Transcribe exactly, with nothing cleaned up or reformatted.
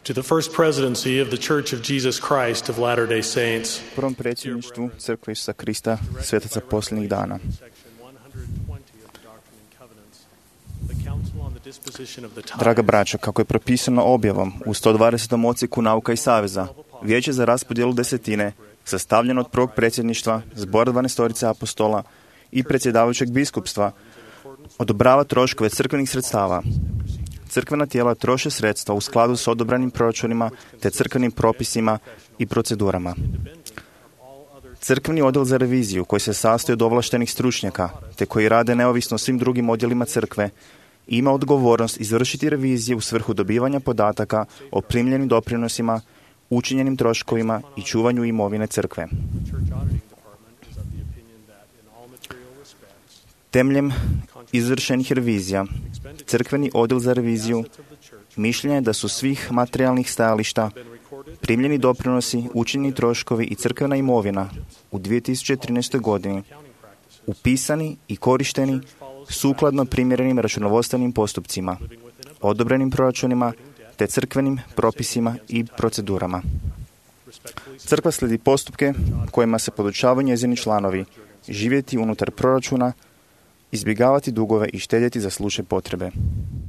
To the first presidency of the Church of Jesus Christ of Latter-day Saints. Prvom predsjedništvu Crkve Isusa Krista, svetaca posljednjih dana. Draga braćo, kako je propisano objavom u sto dvadesetom odsjeku Nauka i saveza, Vijeće za raspodjelu desetine, sastavljeno od prvog predsjedništva, zbora dvanaestorice apostola i predsjedavajućeg biskupstva, odobrava troškove crkvenih sredstava. Crkvena tijela troše sredstva u skladu s odobranim proračunima te crkvenim propisima i procedurama. Crkveni odjel za reviziju, koji se sastoji od ovlaštenih stručnjaka, te koji rade neovisno svim drugim odjelima crkve, ima odgovornost izvršiti revizije u svrhu dobivanja podataka o primljenim doprinosima, učinjenim troškovima i čuvanju imovine crkve. Temeljem izvršenih revizija, crkveni odjel za reviziju mišljenje je da su svih materijalnih stajališta, primljeni doprinosi, učinjeni troškovi i crkvena imovina u dvije tisuće trinaestoj godini upisani i korišteni sukladno primjerenim računovodstvenim postupcima, odobrenim proračunima te crkvenim propisima i procedurama. Crkva slijedi postupke kojima se podučavaju njezini članovi živjeti unutar proračuna, izbjegavati dugove i štedjeti za slučaj potrebe.